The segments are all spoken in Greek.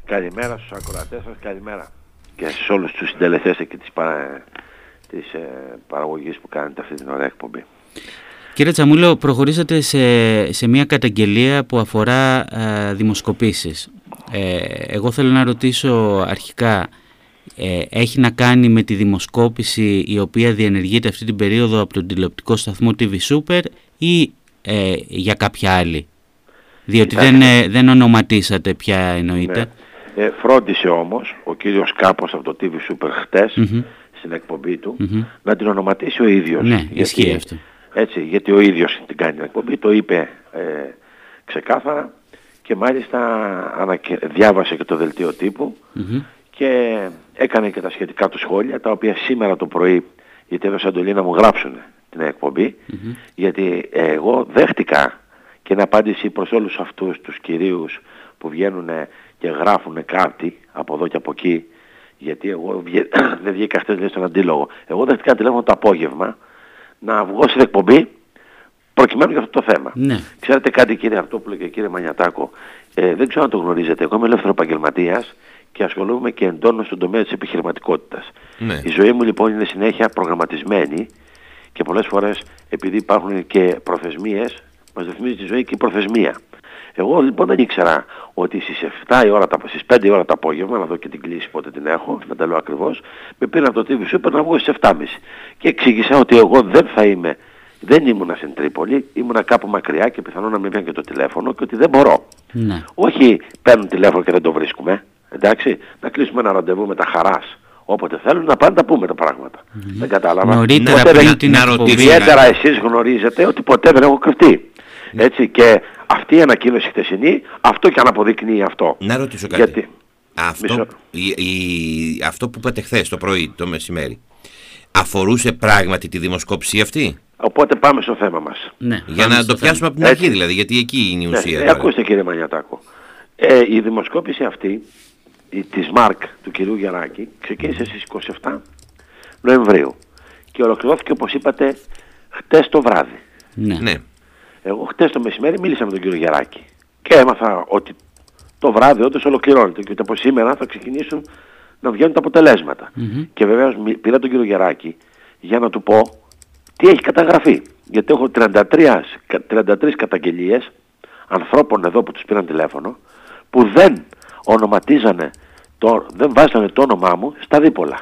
Καλημέρα στους ακροατές σας, καλημέρα. Και σε όλους τους συντελεστές εκεί της παραγωγής που κάνετε αυτή την ωραία εκπομπή. Κύριε Τσαμούλο, προχωρήσατε σε μια καταγγελία που αφορά δημοσκοπήσεις. Εγώ θέλω να ρωτήσω αρχικά, έχει να κάνει με τη δημοσκόπηση η οποία διενεργείται αυτή την περίοδο από τον τηλεοπτικό σταθμό TV Super ή για κάποια άλλη? Διότι δεν ονοματίσατε ποια εννοείται. Ναι. Φρόντισε όμως ο κύριος Κάπος από το TV Super χτες στην εκπομπή του να την ονοματίσει ο ίδιος. Ναι, ισχύει αυτό. Έτσι, γιατί ο ίδιος την κάνει την εκπομπή, το είπε ξεκάθαρα και μάλιστα διάβασε και το δελτίο τύπου και έκανε και τα σχετικά του σχόλια, τα οποία σήμερα το πρωί, γιατί έδωσα εντολή να μου γράψουν την εκπομπή, γιατί εγώ δέχτηκα και είναι απάντηση προς όλους αυτούς τους κυρίους που βγαίνουν και γράφουν κάτι από εδώ και από εκεί, γιατί εγώ δεν βγήκα χτες λέει στον αντίλογο. Εγώ δέχτηκα τηλέφωνο το απόγευμα να βγω στην εκπομπή προκειμένου για αυτό το θέμα. Ναι. Ξέρετε κάτι κύριε Αρτόπουλο και κύριε Μανιατάκο, δεν ξέρω αν το γνωρίζετε, εγώ είμαι ελεύθερο επαγγελματίας και ασχολούμαι και εντόνω στον τομέα της επιχειρηματικότητας. Ναι. Η ζωή μου λοιπόν είναι συνέχεια προγραμματισμένη και πολλές φορές επειδή υπάρχουν και προθεσμίες, μας ρυθμίζει τη ζωή και η προθεσμία. Εγώ λοιπόν δεν ήξερα ότι στις 5 η ώρα το απόγευμα, να δω και την κλίση πότε την έχω, να τα λέω ακριβώς, με πήραν από το TV Super να βγω στις 7.30 και εξήγησα ότι εγώ δεν ήμουνα στην Τρίπολη, ήμουνα κάπου μακριά και πιθανόν να μην πιάνε και το τηλέφωνο και ότι δεν μπορώ. Ναι. Όχι παίρνουν τηλέφωνο και δεν το βρίσκουμε, εντάξει, να κλείσουμε ένα ραντεβού με τα χαράς. Όποτε θέλουν να πάνε τα πούμε τα πράγματα. Δεν κατάλαβα. Νωρίτερα πριν την εκπομπή. Ιδιαίτερα εσείς γνωρίζετε ότι ποτέ δεν έχω κρυφτεί. Έτσι, και αυτή η ανακοίνωση χτεσινή, αυτό και αν αποδεικνύει αυτό. Να ρωτήσω κάτι. Γιατί... Αυτό που είπατε χθες το πρωί, το μεσημέρι, αφορούσε πράγματι τη δημοσκόπηση αυτή? Οπότε πάμε στο θέμα μας. Ναι, για να το πιάσουμε από την αρχή δηλαδή, γιατί εκεί είναι η ουσία. Ακούστε κύριε Μανιατάκο. Η δημοσκόπηση αυτή της ΜΑΡΚ του κυρίου Γεράκη ξεκίνησε στις 27 Νοεμβρίου και ολοκληρώθηκε όπως είπατε χτες το βράδυ. Ναι. Εγώ χτες το μεσημέρι μίλησα με τον κύριο Γεράκη και έμαθα ότι το βράδυ όντως ολοκληρώνεται και ότι από σήμερα θα ξεκινήσουν να βγαίνουν τα αποτελέσματα. Και βεβαίως πήρα τον κύριο Γεράκη για να του πω τι έχει καταγραφεί. Γιατί έχω 33 καταγγελίες ανθρώπων εδώ που τους πήραν τηλέφωνο που δεν ονοματίζανε, δεν βάζανε το όνομά μου στα δίπολα.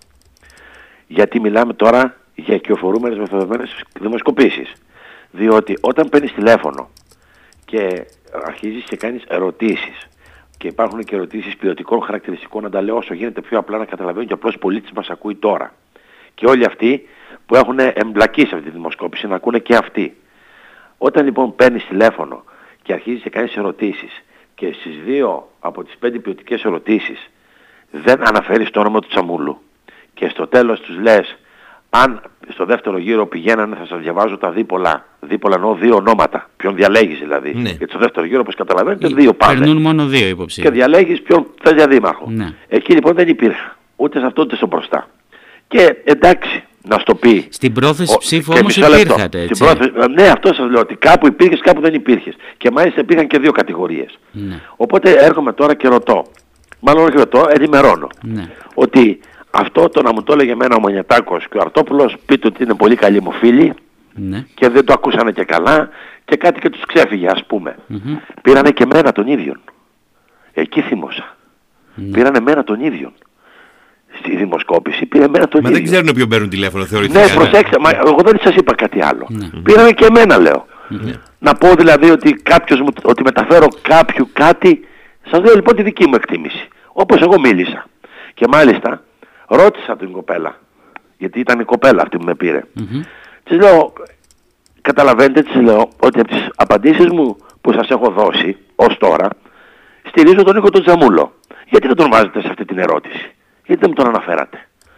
Γιατί μιλάμε τώρα για οικειοφορούμενες μεθοδευμένες δημοσκοπήσεις. Διότι όταν παίρνεις τηλέφωνο και αρχίζεις και κάνεις ερωτήσεις και υπάρχουν και ερωτήσεις ποιοτικών χαρακτηριστικών, να τα λέω όσο γίνεται πιο απλά να καταλαβαίνουν και απλώς πολίτης μας ακούει τώρα. Και όλοι αυτοί που έχουν εμπλακεί σε αυτή τη δημοσκόπηση να ακούνε και αυτοί. Όταν λοιπόν παίρνεις τηλέφωνο και αρχίζεις και κάνεις ερωτήσεις και στις 2 από τις 5 ποιοτικές ερωτήσεις δεν αναφέρεις το όνομα του Τσαμούλου και στο τέλος τους λες αν στο δεύτερο γύρο πηγαίνανε θα σας διαβάζω τα δίπολα εννοώ 2 ονόματα, ποιον διαλέγεις δηλαδή. Ναι. Γιατί στο δεύτερο γύρο όπως καταλαβαίνετε 2 πάνε. Περνούν μόνο 2 υποψήφοι. Και διαλέγεις ποιον θες για δήμαρχο. Ναι. Εκεί λοιπόν δεν υπήρχε ούτε σε αυτό ούτε στο μπροστά. Και εντάξει να στο πει. Στην πρόθεση ψήφου όμως υπήρχατε έτσι. Ναι, αυτό σας λέω ότι κάπου υπήρχες κάπου δεν υπήρχες. Και μάλιστα υπήρχαν και 2 κατηγορίες. Ναι. Οπότε έρχομαι τώρα και ρωτώ. Μάλλον όχι ρωτώ, ενημερώνω. Ναι. Ότι αυτό το να μου το έλεγε εμένα ο Μανιατάκος και ο Αρτόπουλος, πείτε ότι είναι πολύ καλοί μου φίλοι και δεν το ακούσανε και καλά και κάτι και τους ξέφυγε ας πούμε. Πήρανε και εμένα τον ίδιον. Εκεί θύμωσα. Πήρανε εμένα τον ίδιον. Στη δημοσκόπηση πήρε εμένα τον ίδιο. Μα δεν ξέρουν ποιον παίρνουν τηλέφωνο θεωρητικά. Ναι, προσέξτε, εγώ δεν σας είπα κάτι άλλο. Πήρανε και εμένα λέω. Να πω δηλαδή ότι ότι μεταφέρω κάποιου κάτι, σας λέω λοιπόν τη δική μου εκτίμηση. Όπως εγώ μίλησα. Και μάλιστα ρώτησα την κοπέλα, γιατί ήταν η κοπέλα αυτή που με πήρε. Της λέω, καταλαβαίνετε, της λέω, ότι από τις απαντήσεις μου που σας έχω δώσει ως τώρα, στηρίζω τον Νίκο τον Τσαμούλο. Γιατί δεν τον βάζετε σε αυτή την ερώτηση? Γιατί δεν μου τον αναφέρατε?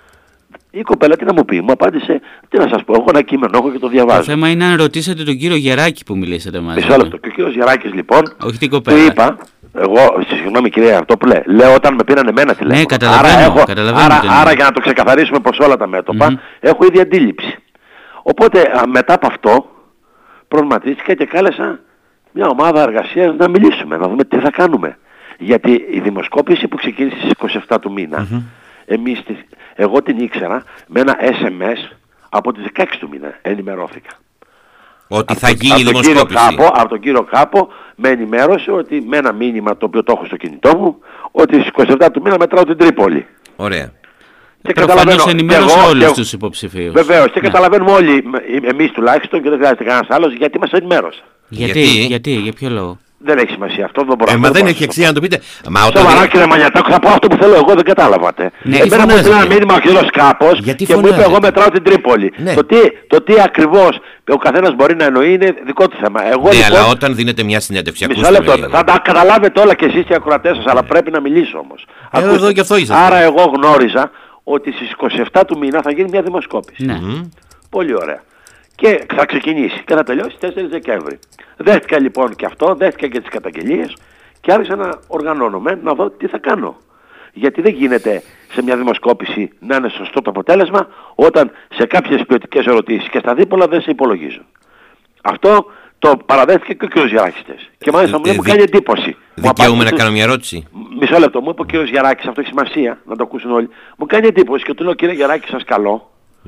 Η κοπέλα τι να μου πει? Μου απάντησε, τι να σας πω, έχω ένα κείμενο, έχω και το διαβάζω. Το θέμα είναι αν ρωτήσατε τον κύριο Γεράκη που μιλήσατε μαζί. Μισό λεπτό. Και ο κύριος Γεράκης λοιπόν, όχι την κοπέλα. Του είπα, εγώ, συγγνώμη κυρία Αρτόπουλε, λέω όταν με πήραν εμένα τηλέφωνο. Ναι, καταλαβαίνω. Άρα για να το ξεκαθαρίσουμε προς όλα τα μέτωπα, έχω ήδη αντίληψη. Οπότε μετά από αυτό προγραμματίστηκα και κάλεσα μια ομάδα εργασίας να μιλήσουμε, να δούμε τι θα κάνουμε. Γιατί η δημοσκόπηση που ξεκίνησε στις 27 του μήνα, εγώ την ήξερα με ένα SMS από τις 16 του μήνα, ενημερώθηκα. Ότι θα γίνει η δημοσκόπηση. Από τον κύριο Κάπο με ενημέρωσε ότι με ένα μήνυμα το οποίο το έχω στο κινητό μου, ότι στις 27 του μήνα μετράω την Τρίπολη. Ωραία. Και προφανώς ενημέρωσε όλους τους υποψηφίους. Βεβαίως, και καταλαβαίνουμε όλοι, εμείς τουλάχιστον, και δεν χρειάζεται κανένας άλλος, γιατί μας ενημέρωσε. Γιατί, για ποιο λόγο? Δεν έχει σημασία αυτό, δεν μπορώ Μα δεν έχει αξία να το πείτε. Σοβαρά, κύριε Μανιατάκο, θα πω αυτό που θέλω εγώ, δεν καταλάβατε. Εμένα μου έστειλε ένα μήνυμα ο κύριος Κάπος και μου είπε εγώ μετράω την Τρίπολη. Ναι. Το τι ακριβώς ο καθένας μπορεί να εννοεί είναι δικό του θέμα. Εγώ, ναι, λοιπόν, αλλά όταν δίνετε μια συνέντευξη, θα τα καταλάβετε όλα κι εσείς και οι ακροατές σας, αλλά πρέπει να μιλήσω όμως. Εδώ και αυτό είσαστε. Άρα εγώ γνώριζα ότι στις 27 του μήνα θα γίνει μια δημοσκόπηση. Ναι. Πολύ ωραία. Και θα ξεκινήσει και θα τελειώσει 4 Δεκέμβρη. Δέχτηκα λοιπόν και αυτό, δέχτηκα και τις καταγγελίες και άρχισα να οργανώνομαι να δω τι θα κάνω. Γιατί δεν γίνεται σε μια δημοσκόπηση να είναι σωστό το αποτέλεσμα όταν σε κάποιες ποιοτικές ερωτήσεις και στα δίπολα δεν σε υπολογίζουν. Αυτό το παραδέχτηκε και ο κ. Γιαράκης. Και μάλιστα μου λέει, μου κάνει εντύπωση. Δικαιούμαι να κάνω μια ερώτηση. Μισό λεπτό, μου είπε ο κ. Γιαράκης, αυτό έχει σημασία να το ακούσουν όλοι. Μου κάνει εντύπωση και του λέω, κύριε Γιαράκη, σας καλώ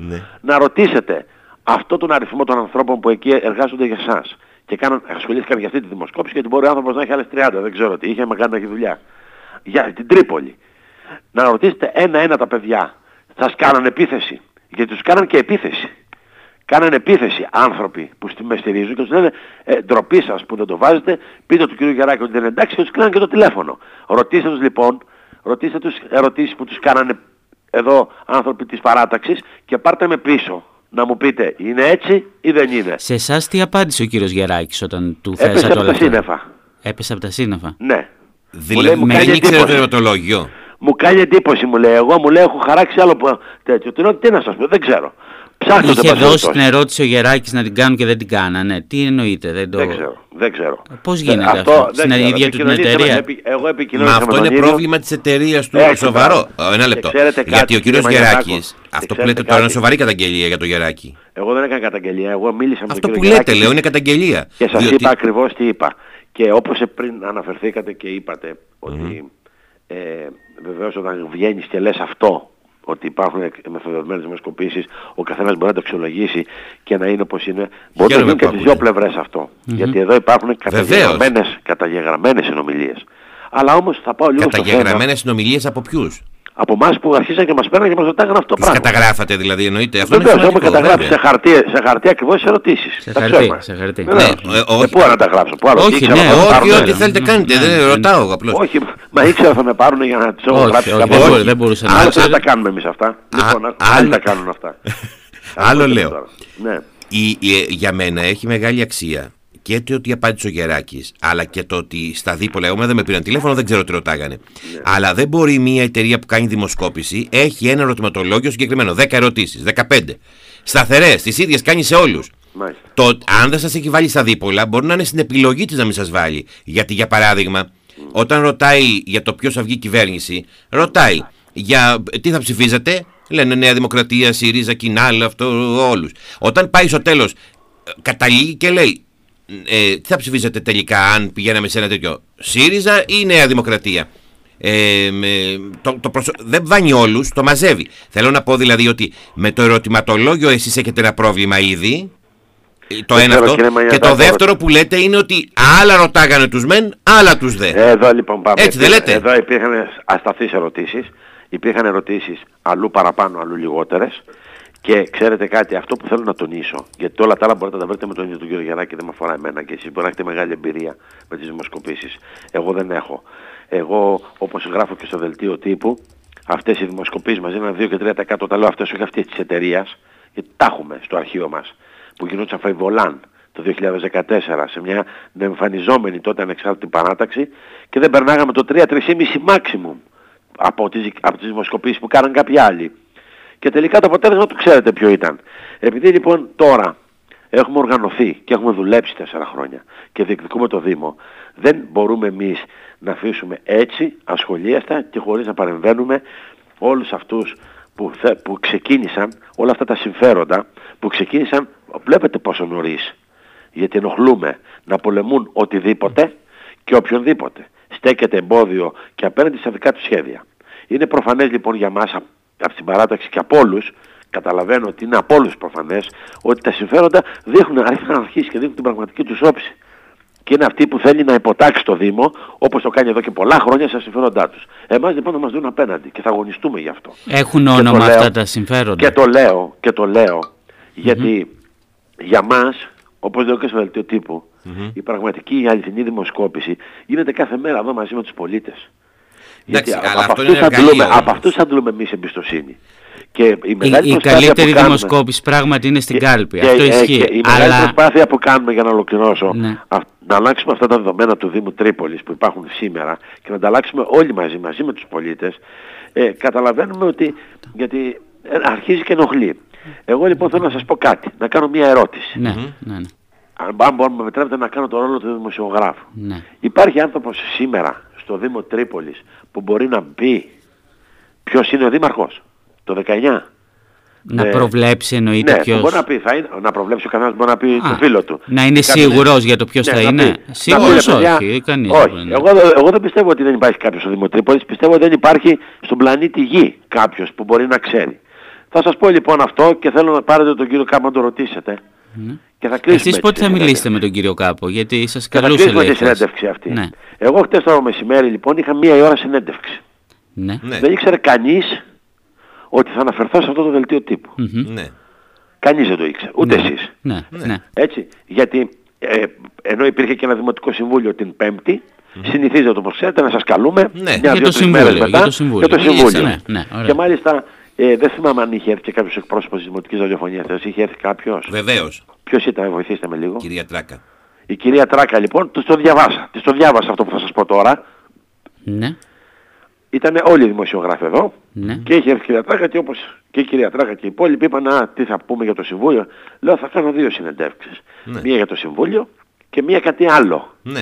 να ρωτήσετε αυτόν τον αριθμό των ανθρώπων που εκεί εργάζονται για εσάς και ασχολήθηκαν για αυτή τη δημοσκόπηση, γιατί μπορεί ο άνθρωπος να έχει άλλες 30, δεν ξέρω τι, είχε κάνει να έχει δουλειά. Για την Τρίπολη. Να ρωτήσετε ένα-ένα τα παιδιά, σας κάνανε επίθεση? Γιατί τους κάνανε και επίθεση. Κάνανε επίθεση άνθρωποι που με στηρίζουν και τους λένε ντροπή σας που δεν το βάζετε, πείτε του κ. Γιαράκη ότι δεν είναι εντάξει και τους κλείναν και το τηλέφωνο. Ρωτήστε τους λοιπόν, ρωτήστε τους ερωτήσεις που τους κάνανε εδώ άνθρωποι της παράταξης και πάρτε με πίσω. Να μου πείτε, είναι έτσι ή δεν είναι? Σε εσάς τι απάντησε ο κύριος Γιαράκης όταν του θέσατε όλα αυτά? Έπεσε από τα σύννεφα. Έπεσε από τα σύννεφα. Ναι. Δηλαδή δεν ήξερε το ερωτολόγιο. Μου κάνει εντύπωση, μου λέει. Εγώ μου λέει έχω χαράξει άλλο που τέτοιο. Τι να σας πω, δεν ξέρω. Ψάχνω. Είχε δώσει την ερώτηση ο Γιαράκης να την κάνουν και δεν την κάνανε. Τι εννοείται? Δεν ξέρω. Πώς γίνεται αυτό στην ίδια του την εταιρεία? Μα αυτό είναι πρόβλημα της εταιρείας του. Σοβαρό. Ένα λεπτό. Γιατί ο κύριος Γιαράκης, αυτό που λέτε τώρα είναι σοβαρή καταγγελία για το Γιαράκη. Εγώ δεν έκανα καταγγελία. Εγώ μίλησα με τον κύριο Γιαράκη. Αυτό που λέτε, λέω, είναι καταγγελία. Και σας είπα ακριβώς τι είπα. Και όπως πριν αναφερθήκατε και είπατε ότι βεβαίως όταν βγαίνεις και λες αυτό, ότι υπάρχουν μεθοδευμένες δημοσκοπήσεις, ο καθένας μπορεί να το αξιολογήσει και να είναι όπως είναι. Μπορεί να γίνει και στις δύο πλευρές αυτό. Γιατί εδώ υπάρχουν καταγεγραμμένες συνομιλίες. Αλλά όμως θα πάω λίγο στο θέμα. Καταγεγραμμένες συνομιλίες από ποιους? Από εμάς που αρχίσαν και μας παίρναν και μας ρωτάγαν αυτό το πράγμα. Τις καταγράφατε δηλαδή, εννοείται? Αυτό είναι σημαντικό. Έχουμε καταγράψει σε χαρτί ακριβώς τις ερωτήσεις. Σε χαρτί. Πού να τα γράψω? Όχι, ό,τι θέλετε κάνετε. Δεν ρωτάω απλώς. Όχι, μα ήξερα θα με πάρουν για να τις έχω γράψει. Δεν μπορούσα να Άλλοι τα κάνουμε εμείς αυτά. Λοιπόν, άλλοι τα κάνουν αυτά. Άλλο λέω. Για μένα έχει μεγάλη αξία και το ότι απάντησε ο Γεράκης, αλλά και το ότι στα δίπολα, εγώ δεν με πήραν τηλέφωνο, δεν ξέρω τι ρωτάγανε. Αλλά δεν μπορεί μια εταιρεία που κάνει δημοσκόπηση, έχει ένα ερωτηματολόγιο συγκεκριμένο, 10 ερωτήσεις, 15. Σταθερές, τις ίδιες κάνει σε όλους. Αν δεν σας έχει βάλει στα δίπολα, μπορεί να είναι στην επιλογή της να μην σας βάλει. Γιατί για παράδειγμα, όταν ρωτάει για το ποιος θα βγει κυβέρνηση, ρωτάει για τι θα ψηφίζετε, λένε Νέα Δημοκρατία, ΣΥΡΙΖΑ, Κινάλ, αυτό, όλους. Όταν πάει στο τέλος, καταλήγει και λέει, τι θα ψηφίζετε τελικά αν πηγαίναμε σε ένα τέτοιο, ΣΥΡΙΖΑ ή Νέα Δημοκρατία? Δεν βάνει όλους, το μαζεύει. Θέλω να πω δηλαδή ότι με το ερωτηματολόγιο εσείς έχετε ένα πρόβλημα ήδη. Το ένα αυτό. Και το δεύτερο που λέτε είναι ότι άλλα ρωτάγανε τους μεν, άλλα τους δε. Εδώ λοιπόν πάμε. Έτσι δεν λέτε? Εδώ υπήρχαν ασταθείς ερωτήσεις. Υπήρχαν ερωτήσεις αλλού παραπάνω, αλλού λιγότερες. Και ξέρετε κάτι, αυτό που θέλω να τονίσω, γιατί όλα τα άλλα μπορείτε να τα βρείτε με τον ίδιο τον κύριο Γιαράκη, δεν με αφορά εμένα και εσείς μπορεί να έχετε μεγάλη εμπειρία με τις δημοσκοπήσεις. Εγώ δεν έχω. Εγώ, όπως γράφω και στο δελτίο τύπου, αυτές οι δημοσκοπήσεις μαζί είναι 2 και 3%. Τα λέω αυτές, όχι αυτές της εταιρείας, γιατί τα έχουμε στο αρχείο μας, που γινόντουσαν φαϊβολάν το 2014 σε μια εμφανιζόμενη τότε ανεξάρτητη παράταξη και δεν περνάγαμε το 3-3,5 maximum από τις δημοσκοπήσεις που κάναν κάποιοι άλλοι. Και τελικά το αποτέλεσμα του ξέρετε ποιο ήταν. Επειδή λοιπόν τώρα έχουμε οργανωθεί και έχουμε δουλέψει 4 χρόνια και διεκδικούμε το Δήμο, δεν μπορούμε εμείς να αφήσουμε έτσι ασχολίαστα και χωρίς να παρεμβαίνουμε όλους αυτούς που ξεκίνησαν, όλα αυτά τα συμφέροντα που ξεκίνησαν, βλέπετε πόσο νωρίς. Γιατί ενοχλούμε να πολεμούν οτιδήποτε και οποιονδήποτε. στέκεται εμπόδιο και απέναντι στα δικά του σχέδια. Είναι προφανές λοιπόν για μας από την παράταξη και από όλους, καταλαβαίνω ότι είναι από όλους προφανές, ότι τα συμφέροντα έχουν αρχίσει και δείχνουν την πραγματική τους όψη. Και είναι αυτή που θέλει να υποτάξει το Δήμο, όπως το κάνει εδώ και πολλά χρόνια, στα συμφέροντά τους. Εμάς λοιπόν θα μας δουν απέναντι και θα αγωνιστούμε γι' αυτό. Έχουν όνομα αυτά τα συμφέροντα. Και το λέω, γιατί για μας, όπως λέω και στο δελτίο τύπου, η πραγματική, η αληθινή δημοσκόπηση γίνεται κάθε μέρα εδώ μαζί με τους πολίτες. Εντάξει, γιατί από αυτούς θα αντλούμε εμείς εμπιστοσύνη. Και η καλύτερη δημοσκόπηση πράγματι είναι στην κάλπη. Αυτό ισχύει. Η μεγάλη προσπάθεια που κάνουμε, για να ολοκληρώσω, να αλλάξουμε αυτά τα δεδομένα του Δήμου Τρίπολης που υπάρχουν σήμερα και να τα αλλάξουμε όλοι μαζί με τους πολίτες, καταλαβαίνουμε ότι, γιατί αρχίζει και ενοχλεί. Εγώ λοιπόν θέλω να σας πω κάτι, να κάνω μια ερώτηση. Ναι. Αν μπορούμε, με επιτρέπετε να κάνω το ρόλο του δημοσιογράφου. Ναι. Υπάρχει άνθρωπος σήμερα στο Δήμο Τρίπολης που μπορεί να πει ποιος είναι ο δήμαρχος το 19? Να προβλέψει εννοείται ποιος. Μπορεί να πει, να προβλέψει ο καθένας, μπορεί να πει το φίλο του. Να είναι σίγουρος για το ποιος θα είναι. Σίγουρος όχι, κανείς. Όχι. Εγώ δεν πιστεύω ότι δεν υπάρχει κάποιος στο Δήμο Τρίπολης, πιστεύω ότι δεν υπάρχει στον πλανήτη Γη κάποιος που μπορεί να ξέρει. Θα σας πω λοιπόν αυτό και θέλω να πάρετε τον κύριο Κάπο να το ρωτήσετε. Και θα κλείσουμε. Εσείς πότε θα μιλήσετε με τον κύριο Κάπο, γιατί σας καλούσε. Θα κλείσουμε τη συνέντευξη αυτή. Ναι. Εγώ χτες το μεσημέρι λοιπόν είχα 1 ώρα συνέντευξη. Ναι. Δεν ήξερε κανείς ότι θα αναφερθώ σε αυτό το δελτίο τύπου. Ναι. Κανείς δεν το ήξερε, ούτε εσείς. Ναι. Έτσι, γιατί ενώ υπήρχε και ένα δημοτικό συμβούλιο την Πέμπτη, συνηθίζεται όπως ξέρετε να σας καλούμε για το συμβούλιο. Για το συμβούλιο. Και μάλιστα δεν θυμάμαι αν είχε έρθει και κάποιος εκπρόσωπος της Δημοτικής Ραδιοφωνίας. Είχε έρθει κάποιος? Βεβαίως. Ποιος ήταν, βοηθήστε με λίγο? Κυρία Τράκα. Η κυρία Τράκα λοιπόν, της το διάβασα αυτό που θα σας πω τώρα. Ναι. Ήταν όλοι οι δημοσιογράφοι εδώ, ναι. Και είχε έρθει η κυρία Τράκα και όπως και η κυρία Τράκα και οι υπόλοιποι είπαν τι θα πούμε για το Συμβούλιο. Λέω θα κάνω 2 συνεντεύξεις. Ναι. Μία για το Συμβούλιο και μία κάτι άλλο. Ναι.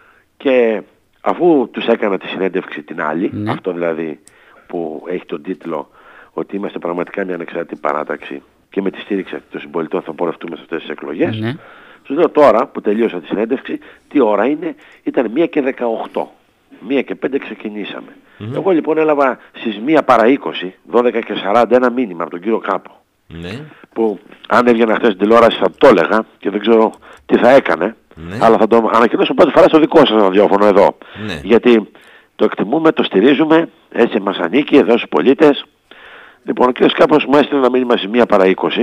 Και αφού τους έκανα τη συνέντευξη την άλλη, ναι. Αυτό δηλαδή που έχει τον τίτλο ότι είμαστε πραγματικά μια ανεξάρτητη παράταξη και με τη στήριξη των συμπολιτών θα πορευτούμε σε αυτές τις εκλογές. Ναι. Τους λέω τώρα που τελείωσα τη συνέντευξη, τι ώρα είναι, ήταν 1 και 18. 1 και 5 ξεκινήσαμε. Εγώ λοιπόν έλαβα στις 1 παρά 20, 12 και 40 ένα μήνυμα από τον κύριο Κάπο. Ναι. Που αν έβγαινε χθες στην τηλεόραση θα το έλεγα και δεν ξέρω τι θα έκανε. Ναι. Αλλά θα το ανακοινώσω πρώτη φορά στο δικό σας ραδιόφωνο εδώ. Ναι. Γιατί το εκτιμούμε, το στηρίζουμε, έτσι μας ανήκει εδώ στους πολίτες. Λοιπόν, ο κύριος Κάπος μου έστειλε ένα μήνυμα στις 1 παρά 20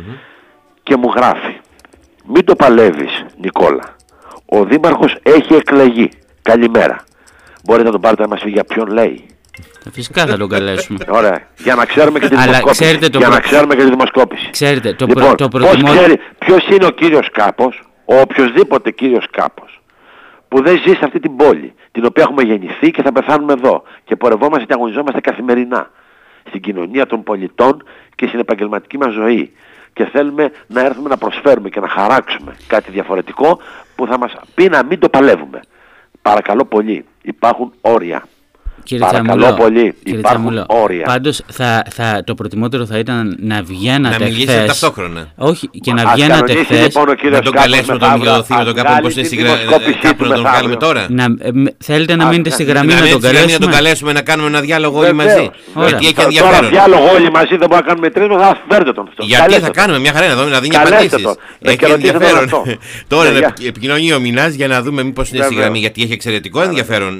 και μου γράφει: μην το παλεύεις, Νικόλα. Ο δήμαρχος έχει εκλεγεί. Καλημέρα. Μπορείτε να τον πάρετε να μας πει για ποιον λέει? Φυσικά θα τον καλέσουμε. Ωραία. Για να ξέρουμε και τη δημοσκόπηση. Για να ξέρουμε και τη δημοσκόπηση. Ξέρετε, λοιπόν, ποιος είναι ο κύριος Κάπος, ο οποιοσδήποτε κύριος Κάπος, που δεν ζει σε αυτή την πόλη, την οποία έχουμε γεννηθεί και θα πεθάνουμε εδώ. Και πορευόμαστε και αγωνιζόμαστε καθημερινά στην κοινωνία των πολιτών και στην επαγγελματική μας ζωή. Και θέλουμε να έρθουμε να προσφέρουμε και να χαράξουμε κάτι διαφορετικό που θα μας πει να μην το παλεύουμε. Παρακαλώ πολύ, υπάρχουν όρια. Κύριε Παρακαλώ πολύ, υπάρχουν όρια. Πάντως το προτιμότερο θα ήταν να βγαίνατε χθες. Να μιλήσετε ταυτόχρονα. Όχι, και να βγαίνατε χθες. Λοιπόν, να τον καλέσουμε τον Θήμιο τον Κάπο, όπως είναι στη γραμμή, κάπου να τον βγάλουμε τώρα. Θέλετε να μείνετε στη γραμμή να τον καλέσουμε? Να τον καλέσουμε να κάνουμε ένα διάλογο όλοι μαζί. Γιατί έχει ενδιαφέρον. Τώρα διάλογο όλοι μαζί δεν μπορούμε να κάνουμε τρίτο, θα φέρετε τον. Γιατί θα κάνουμε μια χαρά να δίνει απαντήσεις. Έχει ενδιαφέρον. Τώρα επικοινωνεί ο Μινάς για να δούμε μήπως είναι στη γραμμή, γιατί έχει εξαιρετικό ενδιαφέρον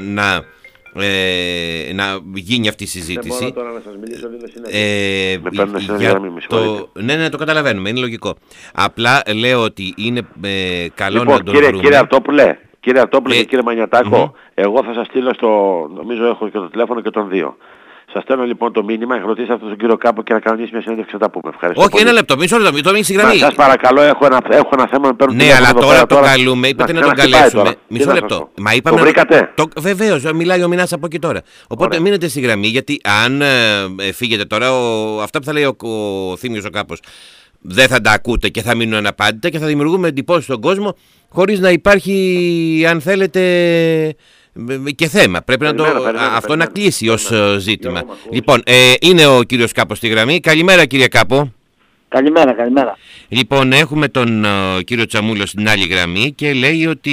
να γίνει αυτή η συζήτηση. Δεν μπορώ τώρα να σας μιλήσω, με παίρνουν σε γραμμή, Ναι, το καταλαβαίνουμε, είναι λογικό. Απλά λέω ότι είναι καλό λοιπόν, να τον βρούμε. Κύριε Αρτόπουλε και κύριε Μανιατάκο, εγώ θα σας στείλω νομίζω έχω και το τηλέφωνο και των δύο. Σας στέλνω λοιπόν το μήνυμα, ρωτήστε αυτόν τον κύριο Κάπο και να κανονίσει μια συνέντευξη θα τα πούμε. Ευχαριστώ. Όχι, πολύ. Ένα λεπτό, μισό λεπτό, το μείνει στη γραμμή. Σας παρακαλώ, έχω ένα θέμα να παίρνω. Ναι, αλλά τώρα το καλούμε, είπατε να τον καλέσουμε. Μισό λεπτό. Το βρήκατε? Βεβαίως, μιλάει ο Μινάς από εκεί τώρα. Οπότε μείνετε στη γραμμή, γιατί αν φύγετε τώρα, αυτά που θα λέει ο Θήμιος ο Κάπος δεν θα τα ακούτε και θα μείνουν αναπάντητα και θα δημιουργούμε εντυπώσεις στον κόσμο χωρίς να υπάρχει, αν θέλετε, και θέμα. Πρέπει αυτό να κλείσει ως ζήτημα. Λοιπόν, είναι ο κύριος Κάπος στη γραμμή. Καλημέρα, κύριε Κάπο. Καλημέρα. Λοιπόν, έχουμε τον κύριο Τσαμούλο στην άλλη γραμμή και λέει ότι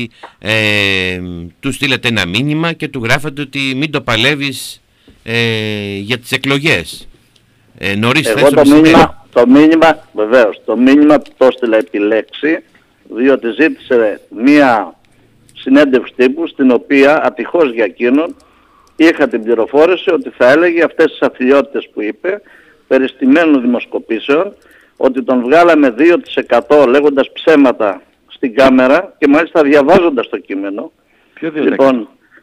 του στείλετε ένα μήνυμα και του γράφετε ότι μην το παλεύεις για τις εκλογές. Νωρίς θες το μήνυμα, βεβαίως, το μήνυμα το έστειλα επί λέξη, διότι ζήτησε μία συνέντευξη τύπου στην οποία ατυχώς για εκείνον είχα την πληροφόρηση ότι θα έλεγε αυτές τις αφιλιότητες που είπε περί στημένων δημοσκοπήσεων, ότι τον βγάλαμε 2% λέγοντας ψέματα στην κάμερα και μάλιστα διαβάζοντας το κείμενο. Ποιο 2%? Λοιπόν,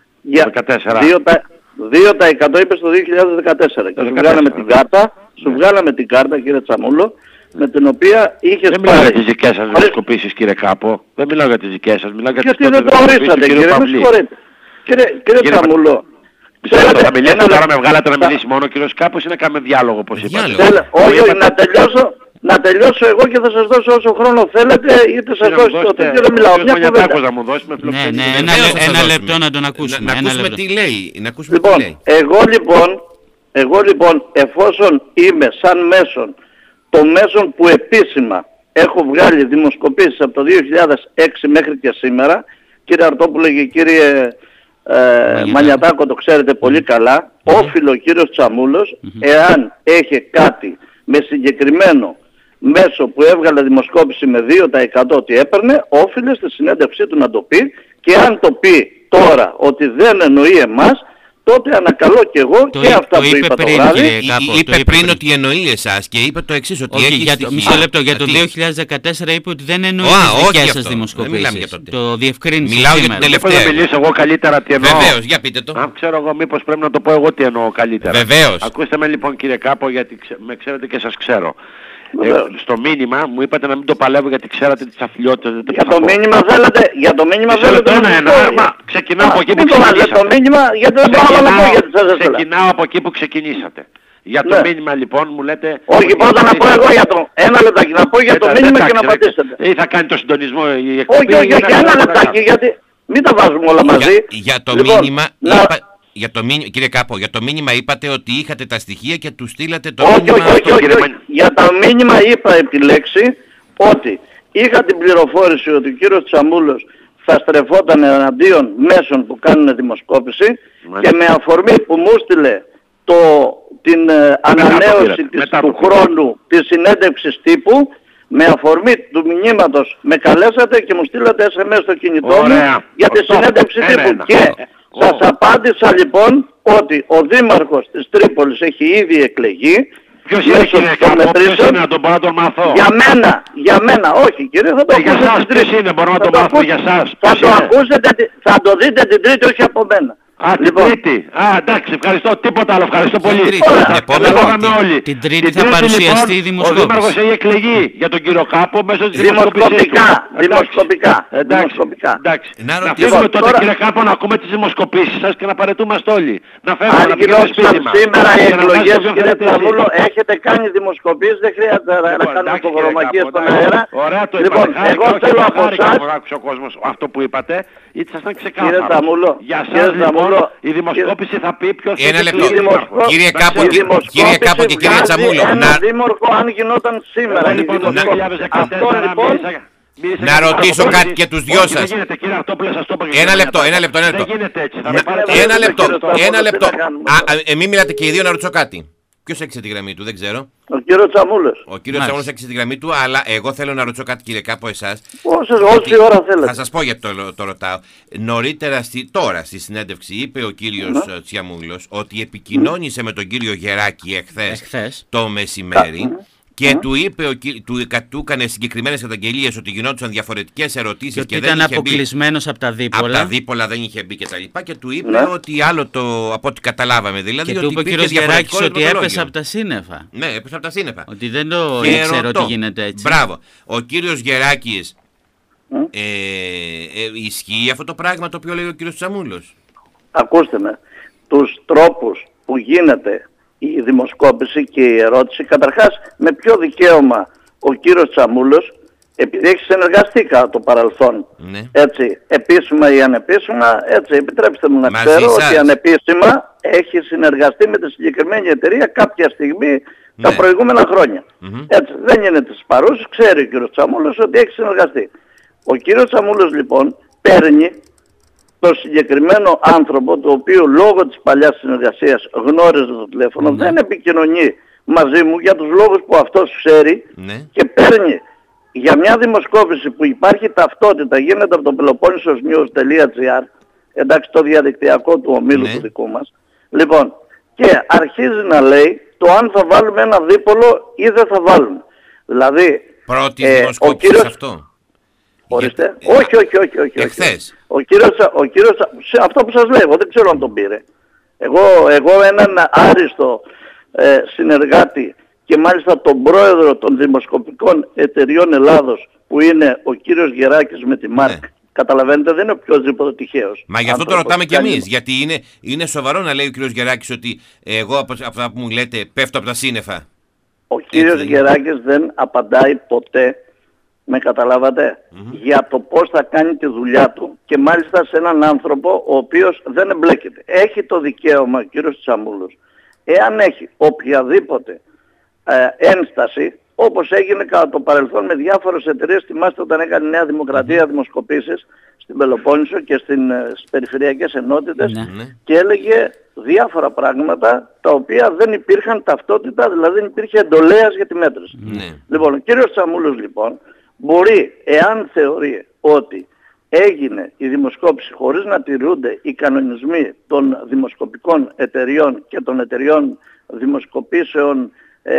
2% είπε στο 2014 και σου βγάλαμε την κάρτα, κύριε Τσαμούλο, με την οποία είχες Δεν μιλάω για τις δικές σας δημοσκοπήσεις, κύριε Κάπο. Δεν μιλάω για τις δικές σας, μιλάω για τις γιατί δεν το ορίσατε, κύριε, με συγχωρείτε. Κύριε Τσαμούλο, ξέρετε, θα μιλήσετε τώρα, με βγάλατε να μιλήσει μόνο ο κύριος Κάπος ή να κάνουμε διάλογο, όπως είπατε? Όχι, να τελειώσω εγώ και θα σας δώσω όσο χρόνο θέλετε, είτε σας δώσω το τέτοιο, δεν μιλάω. Μια κουβέντα. Ένα λεπτό να τον ακούσουμε. Να ακούσουμε τι λέει. Λοιπόν, εγώ λοιπόν, εφόσον είμαι σαν μέσον, το μέσον που επίσημα έχω βγάλει δημοσκοπήσεις από το 2006 μέχρι και σήμερα, κύριε Αρτόπουλε και κύριε Μανιατάκο, το ξέρετε πολύ καλά, όφιλε ο κύριος Τσαμούλος, εάν έχει κάτι με συγκεκριμένο μέσο που έβγαλε δημοσκόπηση με 2% ότι έπαιρνε, όφιλε στη συνέντευξή του να το πει, και αν το πει τώρα ότι δεν εννοεί εμάς, τότε ανακαλώ και εγώ και αυτά που είπα το βράδυ. Είπε πριν ότι εννοεί εσάς και είπε το εξής, ότι έχει στοιχεία. Μισό λεπτό, για το 2014 είπε ότι δεν εννοεί τις δικές σας δημοσκοπήσεις. Το διευκρίνησε. Μιλάω για την τελευταία. Θα μιλήσω εγώ καλύτερα τι εννοώ. Βεβαίως, για πείτε το. Αν ξέρω εγώ, μήπως πρέπει να το πω εγώ τι εννοώ καλύτερα. Βεβαίως. Ακούστε με λοιπόν, κύριε Κάπο, γιατί με ξέρετε και σας ξέρω. Στο μήνυμα μου είπατε να μην το παλεύω γιατί ξέρατε τις αφιλιότητες. Για το μήνυμα θέλετε, ξεκινάω από εκεί που ξεκινήσατε. Το μήνυμα, γιατί δεν μπορώ να πω γιατί σας έστειλα. Ξεκινάω από εκεί που ξεκινήσατε. Για το μήνυμα λοιπόν μου λέτε... Όχι, πρώτα να πω εγώ για το... Ένα λεπτάκι, να πω για το μήνυμα και να απαντήσετε. Ή θα κάνει το συντονισμό η εκπομπή. Όχι, ένα λεπτάκι, γιατί μην τα βάζουμε όλα μαζί. Για το μήνυμα... Κύριε Κάπο, για το μήνυμα είπατε ότι είχατε τα στοιχεία και του στείλατε το μήνυμα... Όχι. Για το μήνυμα είπα επί λέξη ότι είχα την πληροφόρηση ότι ο κύριος Τσαμούλος θα στρεφόταν εναντίον μέσων που κάνουν δημοσκόπηση και με αφορμή που μου στείλε την ανανέωση του χρόνου της συνέντευξης τύπου, με αφορμή του μηνύματος με καλέσατε και μου στείλατε SMS στο κινητό μου για τη συνέντευξη τύπου. Και σας απάντησα λοιπόν ότι ο Δήμαρχος της Τρίπολης έχει ήδη εκλεγεί. Ποιος είναι, κύριε Κάπο, ποιος είναι, να τον μπορώ να τον μάθω? Για μένα, όχι κύριε, θα το ακούσετε. Για σας ποιος είναι, μπορώ να τον μάθω για σας? Θα το δείτε την Τρίτη, όχι από μένα. Την Τρίτη. Εντάξει, ευχαριστώ. Τίποτα άλλο. Ευχαριστώ πολύ. Την Τρίτη θα παρουσιαστεί η δημοσκόπηση. Ο Δήμαρχος έχει εκλεγεί για τον κύριο Κάπο μέσω της δημοσκοπικά. Εντάξει. Να φύγουμε τότε, κύριε Κάπο, να ακούμε τις δημοσκοπήσεις σας και να παρετούμαστε όλοι. Να φεύγουμε, να πηγαίνουμε σπίτι μας. Σήμερα οι εκλογές, κύριε Τσαμούλο, έχετε κάνει δημοσκοπήσεις, δεν χρειάζεται να κάνουμε απογορομακίες στον αέρα. Ωραία, το είπατε. Εγώ θέλω από εσάς. Ο κόσμος αυτό που είπατε, ήσασταν ξεκάθαρο. Για σας λοιπόν η δημοσκόπηση θα πει ποιος είναι ο κύριε Κάπο και κύριε Τσαμούλο. Ένα δήμαρχο αν γινόταν σήμερα. Να ρωτήσω κάτι και τους δυο σας. Ένα λεπτό. Μην μιλάτε και οι δύο, να ρωτήσω κάτι. Ποιος έξε τη γραμμή του, δεν ξέρω. Ο κύριος Τσαμούλος. Ο κύριος Τσαμούλος έξε τη γραμμή του, αλλά εγώ θέλω να ρωτήσω κάτι, κύριε Κάπο, εσάς. Όση ώρα θέλετε. Θα σας πω γιατί το ρωτάω. Νωρίτερα, τώρα στη συνέντευξη, είπε ο κύριος Τσαμούλος ότι επικοινώνησε με τον κύριο Γεράκη εχθές το μεσημέρι. Και του είπε, του έκανε συγκεκριμένες καταγγελίες ότι γινόντουσαν διαφορετικές ερωτήσεις και δεν ήταν αποκλεισμένος από τα δίπολα. Από τα δίπολα δεν είχε μπει κτλ. Και του είπε ότι άλλο από ό,τι καταλάβαμε. Δηλαδή, και του είπε ο κύριος Γεράκης ότι έπεσε από τα σύννεφα. Ναι, έπεσε από τα σύννεφα. Ότι δεν το ήξερε ότι γίνεται έτσι. Μπράβο. Ο κύριος Γεράκης, ισχύει αυτό το πράγμα το οποίο λέει ο κύριος Τσαμούλος? Ακούστε με. Τους τρόπους που γίνεται η δημοσκόπηση και η ερώτηση, καταρχάς με ποιο δικαίωμα ο κύριος Τσαμούλος, επειδή έχει συνεργαστεί κατά το παρελθόν, έτσι, επίσημα ή ανεπίσημα, έτσι, επιτρέψτε μου να ξέρω ότι ανεπίσημα έχει συνεργαστεί με τη συγκεκριμένη εταιρεία κάποια στιγμή τα προηγούμενα χρόνια. Έτσι, δεν είναι τις παρούσεις, ξέρει ο κύριος Τσαμούλος ότι έχει συνεργαστεί. Ο κύριος Τσαμούλος λοιπόν παίρνει το συγκεκριμένο άνθρωπο, το οποίο λόγω της παλιάς συνεργασίας γνώριζε το τηλέφωνο, δεν επικοινωνεί μαζί μου για τους λόγους που αυτός ξέρει, και παίρνει για μια δημοσκόπηση που υπάρχει ταυτότητα, γίνεται από το peloponnesosnews.gr, εντάξει, το διαδικτυακό του ομίλου του δικού μας, λοιπόν, και αρχίζει να λέει το αν θα βάλουμε ένα δίπολο ή δεν θα βάλουμε. Δηλαδή, πρώτη δημοσκόπηση αυτό. Ορίστε. Όχι. Εχθές. Ο κύριος, αυτό που σας λέω, εγώ δεν ξέρω αν τον πήρε. Εγώ έναν άριστο συνεργάτη και μάλιστα τον πρόεδρο των δημοσκοπικών εταιριών Ελλάδος, που είναι ο κύριος Γεράκης με τη ΜΑΡΚ, καταλαβαίνετε, δεν είναι οποιοδήποτε τυχαίος. Μα γι' αυτό το ρωτάμε κι εμείς, γιατί είναι σοβαρό να λέει ο κύριος Γεράκης ότι εγώ από αυτά που μου λέτε πέφτω από τα σύννεφα. Ο κύριος Γεράκης δεν απαντάει ποτέ, με καταλάβατε, για το πώς θα κάνει τη δουλειά του, και μάλιστα σε έναν άνθρωπο ο οποίος δεν εμπλέκεται. Έχει το δικαίωμα ο κύριος Τσαμούλος, εάν έχει οποιαδήποτε ένσταση, όπως έγινε κατά το παρελθόν με διάφορες εταιρείες, θυμάστε όταν έκανε η Νέα Δημοκρατία δημοσκοπήσεις στην Πελοπόννησο και στις περιφερειακές ενότητες, και έλεγε διάφορα πράγματα τα οποία δεν υπήρχαν ταυτότητα, δηλαδή δεν υπήρχε εντολέας για τη μέτρηση. Λοιπόν, ο κύριος Τσαμούλος λοιπόν μπορεί, εάν θεωρεί ότι έγινε η δημοσκόπηση χωρίς να τηρούνται οι κανονισμοί των δημοσκοπικών εταιριών και των εταιριών δημοσκοπήσεων,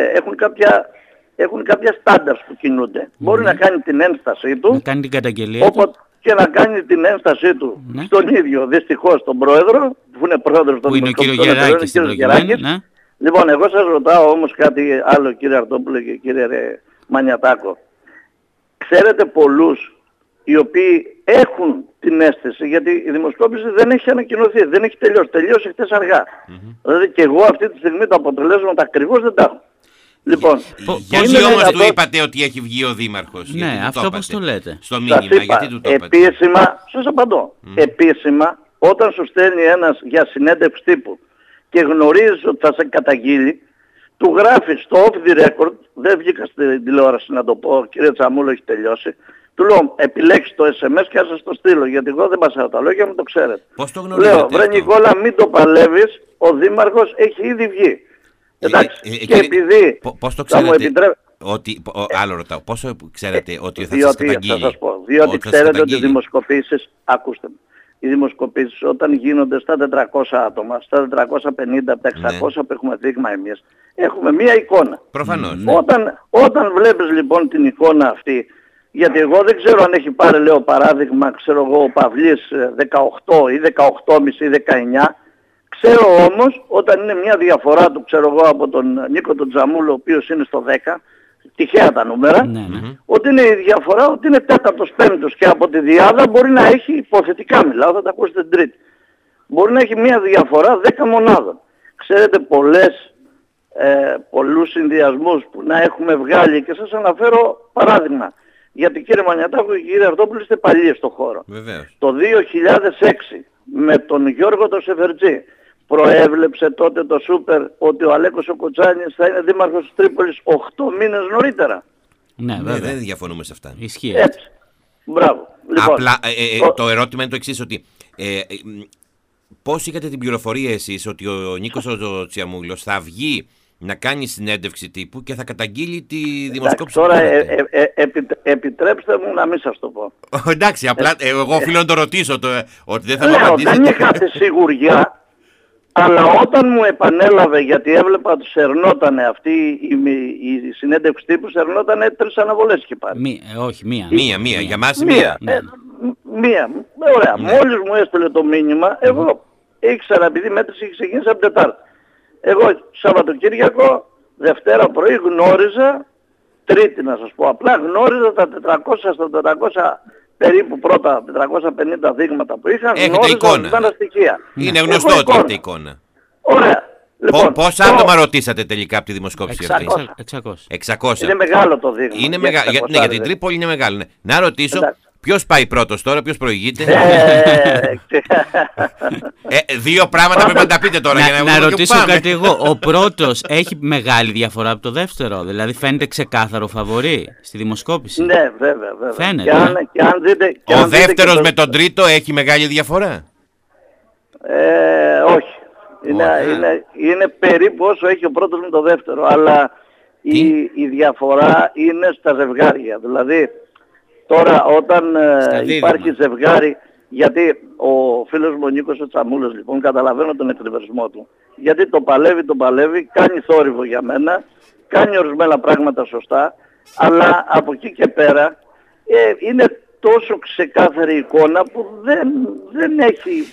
έχουν κάποια στάνταρς που κινούνται, μπορεί να κάνει την ένστασή του, να κάνει την καταγγελία του, και να κάνει την ένστασή του στον ίδιο, δυστυχώς, τον πρόεδρο, που είναι πρόεδρος των δημοσκοπικών εταιριών, ο κύριος Γεράκης. Λοιπόν, εγώ σας ρωτάω όμως κάτι άλλο, κύριε Αρτόπουλε και κύριε Μανιατάκο. Ξέρετε πολλούς οι οποίοι έχουν την αίσθηση, γιατί η δημοσκόπηση δεν έχει ανακοινωθεί, δεν έχει τελειώσει, τελείωσε χτες αργά. Δηλαδή και εγώ αυτή τη στιγμή τα αποτελέσματα ακριβώς δεν τα έχω. Λοιπόν, γιατί όμως του είπατε ότι έχει βγει ο Δήμαρχος? Ναι, αυτό πώς το λέτε? Στο μήνυμα, γιατί του το είπατε? Επίσημα, σας απαντώ, επίσημα, όταν σου στέλνει ένας για συνέντευξη τύπου και γνωρίζεις ότι θα σε καταγγείλει, του γράφει στο off the record, δεν βγήκα στην τηλεόραση να το πω, κύριε Τσαμούλο έχει τελειώσει, του λέω επιλέξτε το SMS και θα σας το στείλω, γιατί εγώ δεν πασάω τα λόγια μου, το ξέρετε. Πώς το γνωρίζετε? Λέω, βρε Νικόλα, μην το παλεύεις, ο Δήμαρχος έχει ήδη βγει. Εντάξει, και επειδή πώς το θα μου ξέρετε άλλο ρωτάω, πόσο ξέρετε ότι θα σας καταγγείλει? Θα σας πω, διότι ξέρετε ότι οι δημοσκοπήσεις, ακούστε με, οι δημοσκοπήσεις όταν γίνονται στα 400 άτομα, στα 450, από τα 600 που έχουμε δείγμα εμείς, έχουμε μία εικόνα. Προφανώς. Όταν βλέπεις λοιπόν την εικόνα αυτή, γιατί εγώ δεν ξέρω αν έχει πάρει, λέω παράδειγμα, ξέρω εγώ ο Παυλής 18 ή 18,5 ή 19, ξέρω όμως όταν είναι μια διαφορά του, ξέρω εγώ, από τον Νίκο τον Τζαμούλο, ο οποίος είναι στο 10, τυχαία τα νούμερα, ότι είναι η διαφορά, ότι είναι τέταρτος, πέμπτος, και από τη διάδα μπορεί να έχει, υποθετικά μιλάω, θα τα ακούσετε την Τρίτη, μπορεί να έχει μια διαφορά 10 μονάδων. Ξέρετε πολλούς συνδυασμούς που να έχουμε βγάλει, και σας αναφέρω παράδειγμα, γιατί κύριε Μανιατάκο και κύριε Αρτόπουλο είστε παλιοί στο χώρο. Βεβαίως. Το 2006 με τον Γιώργο τον Σεφερτζή προέβλεψε τότε το Σούπερ ότι ο Αλέκος ο Κοτσάνης θα είναι δήμαρχος της Τρίπολης 8 μήνες νωρίτερα. Ναι, βέβαια. Δεν διαφωνούμε σε αυτά. Ισχύει. Έτσι. Μπράβο. Λοιπόν, απλά το ερώτημα είναι το εξής, ότι πώς είχατε την πληροφορία εσείς ότι ο Νίκος ο Τσιαμούλος θα βγει να κάνει συνέντευξη τύπου και θα καταγγείλει τη δημοσκόπηση? Τώρα επιτρέψτε μου να μην σας το πω. Εντάξει, απλά εγώ οφείλω να το ρωτήσω, ότι δεν θα μου απαντήσετε. Δεν είχα τη σιγουριά, αλλά όταν μου επανέλαβε, γιατί έβλεπα ότι σερνότανε αυτή η συνέντευξη τύπου, σερνότανε 3 αναβολές και πάλι. Όχι, μία. Μία, για μας μία. Μία. Ωραία. Μόλις μου έστειλε το μήνυμα, εγώ ήξερα, επειδή η μέτρηση είχε ξεκινήσει από Τετάρτη. Εγώ Σαββατοκύριακο, Δευτέρα πρωί γνώριζα, Τρίτη να σας πω απλά, γνώριζα τα 400 στα 400 περίπου πρώτα 450 δείγματα που είχαν, γνώριζα ότι ήταν τα στοιχεία. Είναι γνωστό ότι έχετε εικόνα. Ωραία. Λοιπόν, πόσα άτομα ρωτήσατε τελικά από τη δημοσκόπηση αυτή? 600. Είναι μεγάλο το δείγμα. Είναι μεγάλο. Για την Τρίπολη είναι μεγάλο. Ναι. Να ρωτήσω, Ποιος πάει πρώτος τώρα, ποιος προηγείται? Δύο πράγματα πρέπει να τα πείτε τώρα για να ρωτήσω κάτι εγώ. Ο πρώτος έχει μεγάλη διαφορά από το δεύτερο? Δηλαδή φαίνεται ξεκάθαρο φαβορί στη δημοσκόπηση? Ναι, βέβαια. Φαίνεται. Ο δεύτερος με τον τρίτο έχει μεγάλη διαφορά? Όχι. Είναι περίπου όσο έχει ο πρώτος με το δεύτερο. Αλλά η διαφορά είναι στα ζευγάρια. Δηλαδή τώρα όταν υπάρχει ζευγάρι, γιατί ο φίλος μου ο Νίκος ο Τσαμούλος, λοιπόν, καταλαβαίνω τον εκνευρισμό του, γιατί το παλεύει, κάνει θόρυβο για μένα, κάνει ορισμένα πράγματα σωστά, αλλά από εκεί και πέρα είναι τόσο ξεκάθαρη εικόνα που δεν έχει...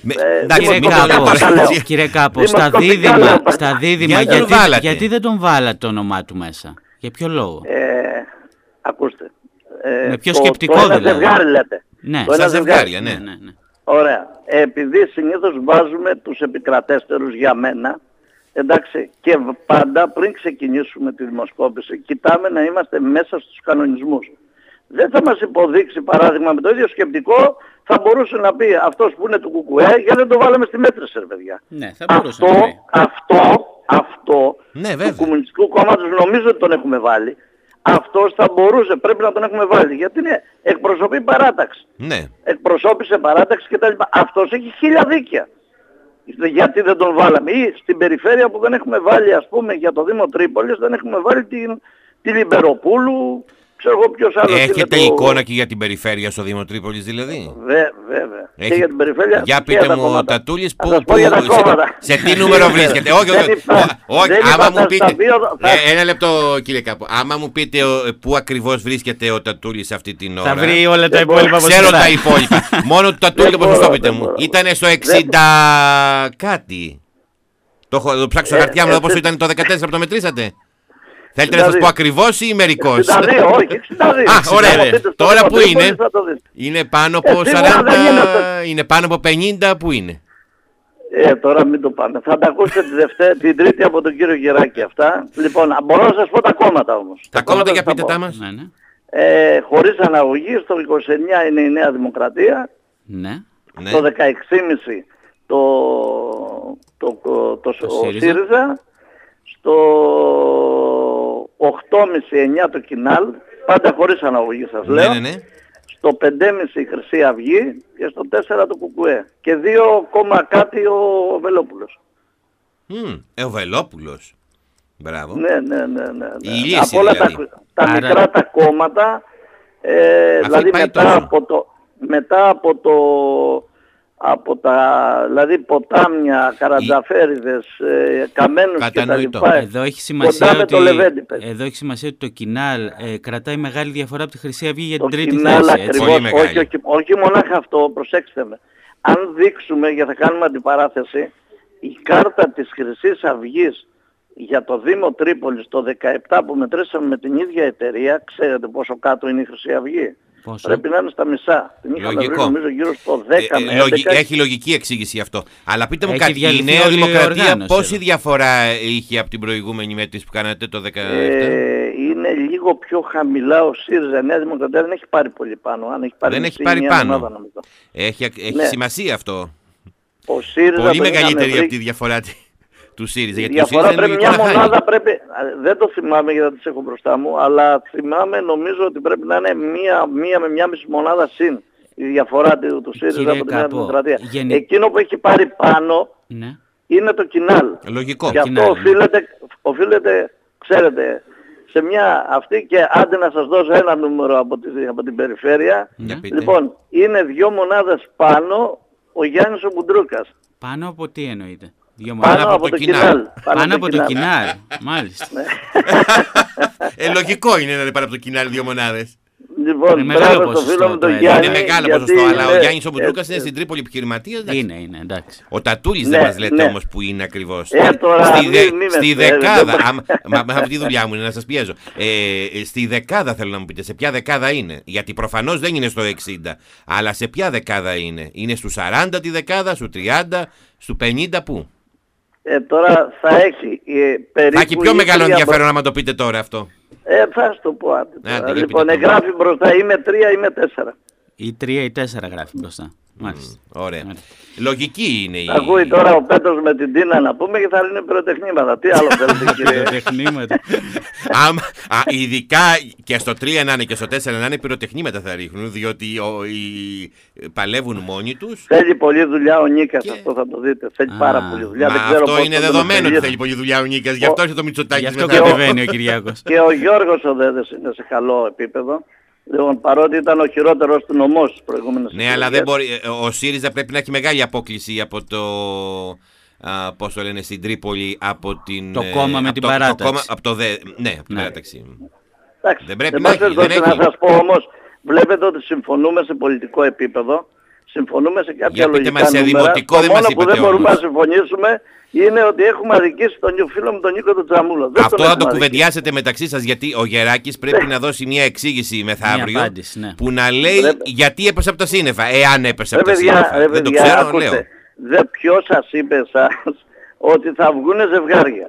Κύριε Κάπο, στα δίδυμα γιατί δεν τον βάλατε το όνομά του μέσα? Για ποιο λόγο? Ακούστε. Με πιο σκεπτικό δηλαδή. Το ένα ζευγάρι λέτε. Ναι, στα ζευγάρια, ναι. Ωραία. Επειδή συνήθως βάζουμε τους επικρατέστερους για μένα, εντάξει, και πάντα πριν ξεκινήσουμε τη δημοσκόπηση, κοιτάμε να είμαστε μέσα στους κανονισμούς. Δεν θα μας υποδείξει, παράδειγμα, με το ίδιο σκεπτικό, θα μπορούσε να πει αυτός που είναι του ΚΚΕ, γιατί δεν το βάλαμε στη μέτρηση, ρε παιδιά. Ναι, θα μπορούσε αυτό ναι, του Κομμουνιστικού Κόμματος νομίζω ότι τον έχουμε βάλει. Αυτός θα μπορούσε, πρέπει να τον έχουμε βάλει, γιατί εκπροσωπεί παράταξη. Ναι. Εκπροσώπησε παράταξη κτλ. Αυτός έχει 1000 δίκαια. Γιατί δεν τον βάλαμε? Ή στην περιφέρεια που δεν έχουμε βάλει, ας πούμε, για το Δήμο Τρίπολης, δεν έχουμε βάλει τη Λιμπεροπούλου, ξέρω εγώ ποιος άλλος. Έχετε εικόνα και για την περιφέρεια στο Δήμο Τρίπολης δηλαδή? Βέβαια. Και για την περιφέρεια. Για πείτε μου ο Τατούλης σε τι νούμερο νούμερο βρίσκεται? Όχι, άμα μου πείτε. Ένα λεπτό, κύριε Κάπο. Άμα μου πείτε πού ακριβώς βρίσκεται ο Τατούλης αυτή την ώρα, θα βρει όλα τα υπόλοιπα. Ξέρω τα υπόλοιπα. Μόνο το Τατούλη το ποσοστό πείτε μου. Ήτανε στο 60 κάτι. Το ψάξω χαρτιά μου, όπως ήταν το 14 που το μετρήσατε. Θέλετε να σας πω ακριβώς ή μερικώς? 62, όχι, 62. Ωραία. Τώρα που είναι? Είναι πάνω από 40, είναι πάνω από 50, που είναι? Τώρα μην το πάνε. Θα τα ακούσετε την Τρίτη από τον κύριο Γεράκη αυτά. Λοιπόν, μπορώ να σας πω τα κόμματα όμως. Τα κόμματα για πείτε τα μας. Χωρίς αναγωγή, στο 29 είναι η Νέα Δημοκρατία. Ναι. Στο 16,5 το ΣΥΡΙΖΑ. Στο 8,5-9 το Κινάλ, πάντα χωρίς αναγωγή σας λέω. Ναι. Στο 5,5 η Χρυσή Αυγή και στο 4 το ΚΚΕ. Και 2, κάτι ο Βελόπουλος. Ο Βελόπουλος. Μπράβο. Ναι. Από όλα τα μικρά τα κόμματα, δηλαδή μετά από τα δηλαδή ποτάμια, καρατζαφέριδες, καμένους και τα λοιπά. Εδώ έχει σημασία ότι το Κινάλ κρατάει μεγάλη διαφορά από τη Χρυσή Αυγή για την τρίτη θέση. Όχι μονάχα αυτό, προσέξτε με. Αν δείξουμε, για θα κάνουμε αντιπαράθεση, η κάρτα της Χρυσής Αυγής για το Δήμο Τρίπολης το 17 που μετρήσαμε με την ίδια εταιρεία, ξέρετε πόσο κάτω είναι η Χρυσή Αυγή? Πόσο? Πρέπει να είναι στα μισά. Την είχαμε βρει νομίζω γύρω στο 10 με 11. Έχει λογική εξήγηση αυτό. Αλλά πείτε μου κάτι, η Νέα Δημοκρατία πόση διαφορά είχε από την προηγούμενη μέτρηση που κάνατε το 17? Είναι λίγο πιο χαμηλά ο ΣΥΡΙΖΑ. Η Νέα Δημοκρατία δεν έχει πάρει πολύ πάνω. Δεν έχει πάρει πάνω. Έχει σημασία αυτό. Ο ΣΥΡΙΖΑ πολύ μεγαλύτερη από τη διαφορά του ΣΥΡΙΖΑ. Η διαφορά πρέπει μια μονάδα, δεν το θυμάμαι γιατί δεν τις έχω μπροστά μου, αλλά θυμάμαι, νομίζω ότι πρέπει να είναι μία με 1,5 μονάδα συν η διαφορά του ΣΥΡΙΖΑ από τη Νέα Δημοκρατία. Εκείνο που έχει πάρει πάνω είναι το Κινάλ. Λογικό. Και αυτό οφείλεται, ξέρετε, σε μια αυτή, και άντε να σας δώσω ένα νούμερο από την περιφέρεια. Λοιπόν, είναι 2 μονάδες πάνω ο Γιάννης ο Μπουντρούκας. Πάνω από τι εννοείται? Πάνω από το Κινάλ. Πάνω από το Κινάλ, μάλιστα. Λογικό είναι να είναι πάνω από το Κινάλ 2 μονάδες. Λοιπόν, είναι μεγάλο ποσοστό. Είναι μεγάλο ποσοστό, αλλά ο Γιάννης ο Μπουντρούκας είναι στην Τρίπολη επιχειρηματίας. Είναι, εντάξει. Ο Τατούλης δεν μας λέτε όμως που είναι ακριβώς. Στη δεκάδα, με αυτή τη δουλειά μου είναι να σας πιέζω. Στη δεκάδα θέλω να μου πείτε, σε ποια δεκάδα είναι? Γιατί προφανώς δεν είναι στο 60, αλλά σε ποια δεκάδα είναι? Είναι στους 40 τη δεκάδα, στους 30, στους 50 πού? Τώρα θα έχει περίπου... Θα έχει πιο μεγάλο ενδιαφέρον άμα το πείτε τώρα αυτό. Θα σου το πω. Λοιπόν, εγγράφει μπροστά, είμαι 3, είμαι 4. Ή 3 ή 4 γράφει μπροστά. Μάλιστα. Ωραία. Λογική είναι η... Ακούει τώρα ο Πέτρος με την Τίνα να πούμε και θα λύνει πυροτεχνήματα. Τι άλλο θέλετε κύριε? Πυροτεχνήματα. Ειδικά και στο 3 να είναι και στο 4 να είναι πυροτεχνήματα θα ρίχνουν, διότι παλεύουν μόνοι τους. Θέλει πολλή δουλειά ο Νίκας, αυτό θα το δείτε. Θέλει πάρα πολλή δουλειά. Δεν ξέρω αυτό είναι δεδομένο ότι θέλει πολλή δουλειά ο Νίκας, γι' αυτό έρχεται το Μητσοτάκης. Γι' αυτό κατεβαίνει ο Κυριάκος. Και ο Γιώργος ο Δέδες είναι σε καλό επίπεδο. Λοιπόν, παρότι ήταν ο χειρότερος του νομός στις προηγούμενες εκλογές. Ναι, αλλά δεν μπορεί. Ο ΣΥΡΙΖΑ πρέπει να έχει μεγάλη απόκληση από το. Πώς το λένε στην Τρίπολη, από την. Το κόμμα με την παράταξη. Ναι, από την παράταξη. Εντάξει, δεν πρέπει να έχει. Να σας πω όμως, βλέπετε ότι συμφωνούμε σε πολιτικό επίπεδο, συμφωνούμε σε κάποια λογικά νούμερα. Το μόνο που δεν μπορούμε να συμφωνήσουμε είναι ότι έχουμε αδικήσει τον φίλο μου τον Νίκο του Τσαμούλο. Αυτό θα το κουβεντιάσετε μεταξύ σας, γιατί ο Γεράκης πρέπει να δώσει μια εξήγηση μεθαύριο που να λέει γιατί έπεσε από τα σύννεφα. Εάν έπεσε από τα σύννεφα. Δεν το ξέρω, λέω. Ποιος σας είπε εσάς ότι θα βγουν ζευγάρια?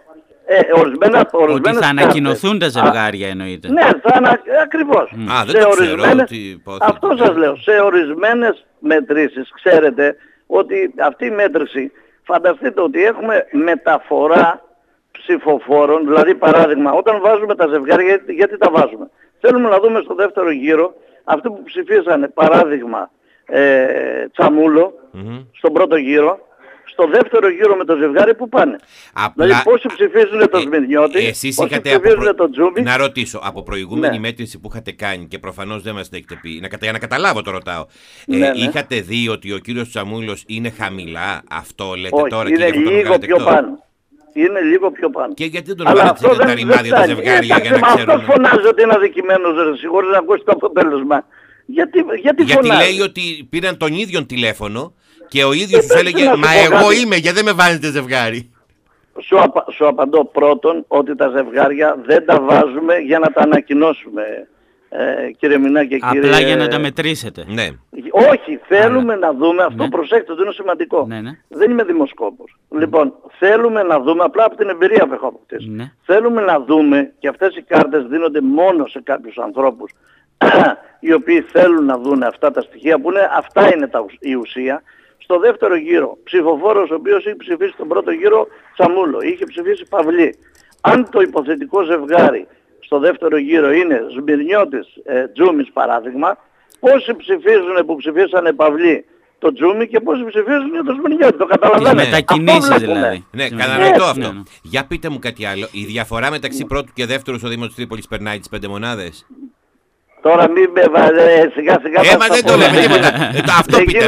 Ότι θα ανακοινωθούν τα ζευγάρια εννοείται. Ναι, ακριβώς. Δεν το ξέρω. Αυτό σας λέω. Σε ορισμένες μετρήσεις ξέρετε ότι αυτή η μέτρηση, φανταστείτε ότι έχουμε μεταφορά ψηφοφόρων, δηλαδή παράδειγμα όταν βάζουμε τα ζευγάρια, γιατί τα βάζουμε? Θέλουμε να δούμε στο δεύτερο γύρο αυτοί που ψηφίσανε παράδειγμα Τσαμούλο στον πρώτο γύρο, στο δεύτερο γύρο με το ζευγάρι που πάνε. Δηλαδή πόσοι ψηφίζουν τον Σμυρνιώτη, πόσοι ψηφίζουν τον Τζούμπι. Να ρωτήσω, από προηγούμενη μέτρηση που είχατε κάνει και προφανώς δεν μας την έχετε πει, για να καταλάβω το ρωτάω, είχατε δει ότι ο κύριος Τσαμούλος είναι χαμηλά? Αυτό λέτε? Όχι, τώρα είναι και λίγο πιο πάνω. Είναι λίγο πιο πάνω. Και γιατί δεν τον βάλετε τα ρημάδια τα ζευγάρια για να ξέρουμε? Αυτός φωνάζει ότι είναι αδικημένος, σίγουρα να ακούσει το αποτέλεσμα. Γιατί λέει ότι πήραν τον ίδιο τηλέφωνο και ο ίδιος τους έλεγε «Μα εγώ είμαι, γιατί δεν με βάζετε ζευγάρι?» Σου απαντώ πρώτον ότι τα ζευγάρια δεν τα βάζουμε για να τα ανακοινώσουμε, κύριε Μινά και κύριε... Απλά για να τα μετρήσετε. Ναι. Όχι, θέλουμε να δούμε, αυτό προσέξτε ότι είναι σημαντικό. Ναι. Δεν είμαι δημοσκόπος. Λοιπόν, θέλουμε να δούμε, απλά από την εμπειρία που έχω αποκτήσει. Θέλουμε να δούμε, και αυτές οι κάρτες δίνονται μόνο σε κάποιους ανθρώπους οι οποίοι θέλουν να δουν αυτά τα στοιχεία που είναι, αυτά είναι η ουσία. Στο δεύτερο γύρο, ψηφοφόρος ο οποίος είχε ψηφίσει τον πρώτο γύρο Τσαμούλο, είχε ψηφίσει Παυλή. Αν το υποθετικό ζευγάρι στο δεύτερο γύρο είναι Σμυρνιώτης Τζούμις παράδειγμα, πόσοι ψηφίζουν που ψηφίσανε Παυλή το Τζούμι και πόσοι ψηφίζουν για το Σμυρνιώτη? Το καταλαβαίνετε? Τις μετακινήσεις δηλαδή. Ναι, κατανοητό αυτό. Για πείτε μου κάτι άλλο. Η διαφορά μεταξύ πρώτου και δεύτερου στο Δήμο της Τρίπολης περνάει τις 5 μονάδες? Τώρα μην με βάλε σιγά σιγά. Μα δεν το λέμε τίποτα. Αυτό πείτε.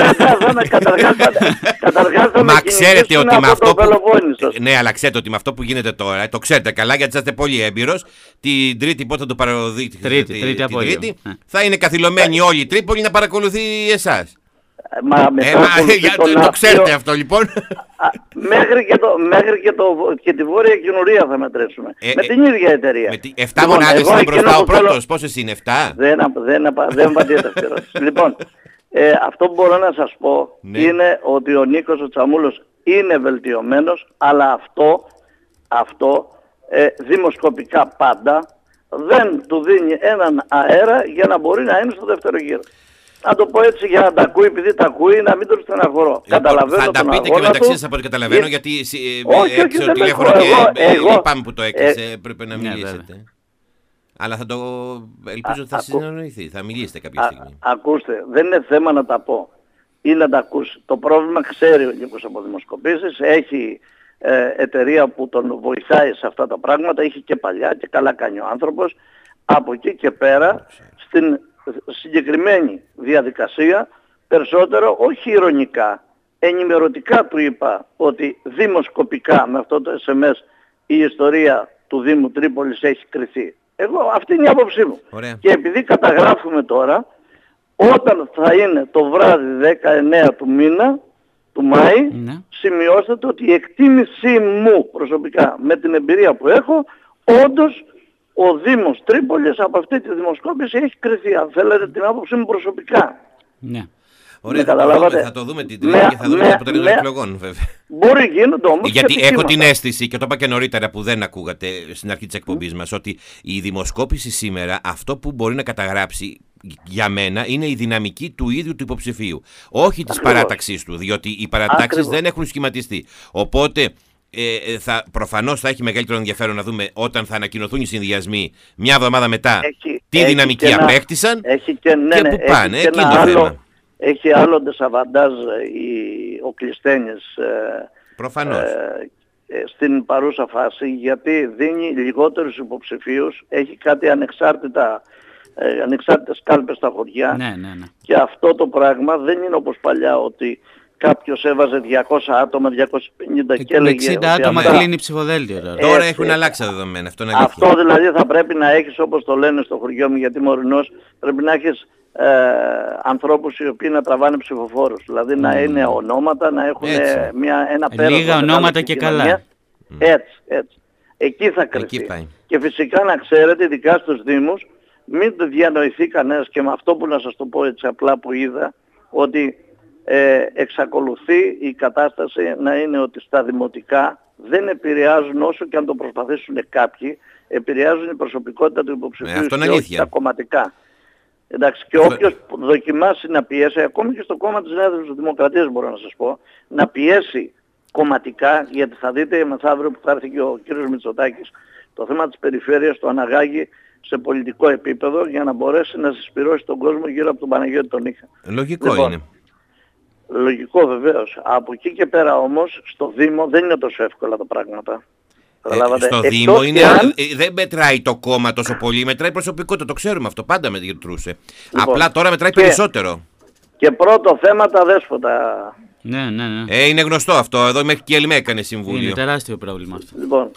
Μα ξέρετε ότι με αυτό που... Ναι, αλλά ξέρετε ότι με αυτό που γίνεται τώρα, το ξέρετε καλά γιατί είστε πολύ έμπειρος, την Τρίτη πότε θα το παραδείξετε? Τρίτη θα είναι καθυλωμένη όλη η Τρίπολη να παρακολουθεί εσάς. Το ξέρετε αυτό λοιπόν. Μέχρι και τη Βόρεια Κοινωρία θα μετρήσουμε. Με την ίδια εταιρεία. 7 μονάδες είναι μπροστά ο πρώτος. Πόσες είναι? 7? Δεν απαντήσετε αυτή ερώτηση. Λοιπόν, αυτό που μπορώ να σας πω είναι ότι ο Νίκος ο Τσαμούλος είναι βελτιωμένος, αλλά αυτό δημοσκοπικά πάντα δεν του δίνει έναν αέρα για να μπορεί να είναι στο δεύτερο γύρο. Να το πω έτσι για να τα ακούει, επειδή τα ακούει, να μην τον στεναχωρώ. Καταλαβαίνω. Θα τα πείτε και μεταξύ σας από ό,τι καταλαβαίνω, γιατί έξω το τηλέφωνο και λυπάμαι που το έκλεισε, πρέπει να μιλήσετε. Αλλά θα το ελπίζω ότι θα συνεννοηθεί, θα μιλήσετε κάποια στιγμή. Ακούστε, δεν είναι θέμα να τα πω ή να τα ακούσει. Το πρόβλημα ξέρει ο Νίκος από δημοσκοπήσεις, έχει εταιρεία που τον βοηθάει σε αυτά τα πράγματα, είχε και παλιά και καλά κάνει ο άνθρωπος. Από εκεί και πέρα, στην συγκεκριμένη διαδικασία, περισσότερο, όχι ειρωνικά, ενημερωτικά του είπα ότι δημοσκοπικά με αυτό το SMS η ιστορία του Δήμου Τρίπολης έχει κριθεί. Εγώ αυτή είναι η άποψή μου. Ωραία. Και επειδή καταγράφουμε τώρα, όταν θα είναι το βράδυ 19 του μήνα, του Μάη, σημειώστε ότι η εκτίμησή μου προσωπικά με την εμπειρία που έχω, όντως ο Δήμος Τρίπολης από αυτή τη δημοσκόπηση έχει κριθεί. Αν θέλετε την άποψή μου προσωπικά. Ναι. Ωραία, θα το δούμε την Τρίτη και θα δούμε το αποτέλεσμα των εκλογών βέβαια. Μπορεί γίνονται όμως. Γιατί έχω την αίσθηση, και το είπα και νωρίτερα που δεν ακούγατε στην αρχή της εκπομπής μας, ότι η δημοσκόπηση σήμερα αυτό που μπορεί να καταγράψει για μένα είναι η δυναμική του ίδιου του υποψηφίου, όχι της παράταξής του, διότι οι παρατάξεις δεν έχουν σχηματιστεί. Οπότε προφανώς θα έχει μεγαλύτερο ενδιαφέρον να δούμε όταν θα ανακοινωθούν οι συνδυασμοί μια εβδομάδα μετά τι δυναμική απέκτησαν και πού πάνε. Εκεί είναι το θέμα. Έχει άλλο ντεσαβαντάζ ο Κλεισθένης προφανώς στην παρούσα φάση, γιατί δίνει λιγότερους υποψηφίους, έχει κάτι ανεξάρτητες κάλπες στα χωριά. Ναι. Και αυτό το πράγμα δεν είναι όπως παλιά, ότι κάποιος έβαζε 200 άτομα, 250 και έλεγε... 60 άτομα κλείνει ψηφοδέλτιο τώρα. Τώρα έχουν αλλάξει τα δεδομένα, αυτό είναι αλήθεια. Αυτό δηλαδή θα πρέπει να έχεις, όπως το λένε στο χωριό μου, γιατί είμαι ορεινός, πρέπει να έχεις ανθρώπους οι οποίοι να τραβάνε ψηφοφόρους. Δηλαδή να είναι ονόματα, να έχουν ένα πέρασμα. Λίγα ονόματα και καλά. Έτσι. Εκεί θα κρυφτεί. Και φυσικά να ξέρετε, ειδικά στους Δήμους, μην το διανοηθεί κανένας, και με αυτό που να σας το πω έτσι απλά που είδα, ότι εξακολουθεί η κατάσταση να είναι ότι στα δημοτικά δεν επηρεάζουν, όσο και αν το προσπαθήσουν κάποιοι, επηρεάζουν η προσωπικότητα του υποψηφίου και όχι τα κομματικά. Εντάξει, και όποιος δοκιμάσει να πιέσει, ακόμη και στο κόμμα της Νέας Δημοκρατίας μπορώ να σας πω, να πιέσει κομματικά, γιατί θα δείτε μεθαύριο που θα έρθει και ο κύριος Μητσοτάκης, το θέμα της περιφέρειας το αναγάγει σε πολιτικό επίπεδο για να μπορέσει να συσπυρώσει τον κόσμο γύρω από τον Παναγιώτη τον Ήχα. Λογικό είναι. Λογικό βεβαίως. Από εκεί και πέρα όμως στο Δήμο δεν είναι τόσο εύκολα τα πράγματα. Στο Δήμο δεν μετράει το κόμμα τόσο πολύ, μετράει προσωπικότητα, το ξέρουμε αυτό, πάντα μετρούσε. Απλά τώρα μετράει περισσότερο. Και πρώτο θέμα τα δέσποτα. Ναι. Είναι γνωστό αυτό, εδώ μέχρι και η ΕΛΜΕ έκανε συμβούλιο. Είναι τεράστιο πρόβλημα αυτό. Λοιπόν,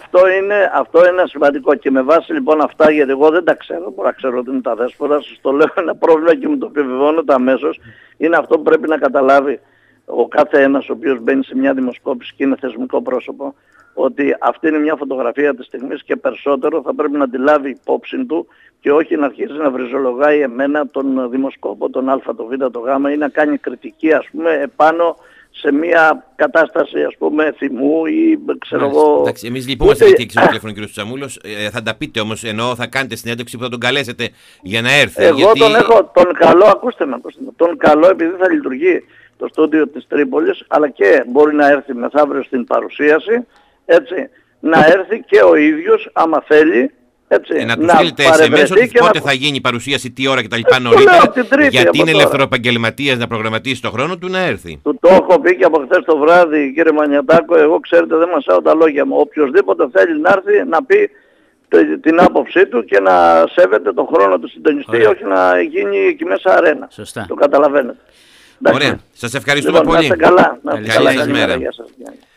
αυτό είναι σημαντικό, και με βάση λοιπόν αυτά, γιατί εγώ δεν τα ξέρω, μπορώ να ξέρω ότι είναι τα δέσποτα, σας το λέω, ένα πρόβλημα και μου το επιβεβαιώνεται αμέσως, είναι αυτό που πρέπει να καταλάβει ο κάθε ένας ο οποίος μπαίνει σε μια δημοσκόπηση και είναι θεσμικό πρόσωπο, ότι αυτή είναι μια φωτογραφία της στιγμής και περισσότερο θα πρέπει να τη λάβει υπόψη του και όχι να αρχίσει να βριζολογάει εμένα τον δημοσκόπο, τον Α, τον Β, τον Γ, ή να κάνει κριτική, ας πούμε, επάνω σε μια κατάσταση, ας πούμε, θυμού ή ξέρω εγώ... Εντάξει, εμείς λυπούμαστε γιατί έχει το τηλέφωνο ο κ. Τσαμούλος, θα τα πείτε όμως, ενώ θα κάνετε συνέντευξη που θα τον καλέσετε για να έρθει. Εγώ γιατί... τον καλό, ακούστε με, τον καλό επειδή θα λειτουργεί το στούντιο της Τρίπολης, αλλά και μπορεί να έρθει μεθαύριο στην παρουσίαση, έτσι, να έρθει και ο ίδιος άμα θέλει, έτσι, να του στείλετε SMS ότι πότε θα γίνει η παρουσίαση, τι ώρα κτλ. Νωρίτερα, γιατί είναι ελευθεροεπαγγελματίας να προγραμματίσει το χρόνο του να έρθει. Του το έχω πει και από χθες το βράδυ, κύριε Μανιατάκο, εγώ ξέρετε δεν μασάω τα λόγια μου. Οποιοςδήποτε θέλει να έρθει να πει την άποψή του και να σέβεται τον χρόνο του συντονιστή, όχι να γίνει εκεί μέσα αρένα. Σωστά. Το καταλαβαίνετε. Ωραία. Σας ευχαριστούμε πολύ. Να είστε καλά. Καλή σας μέρα.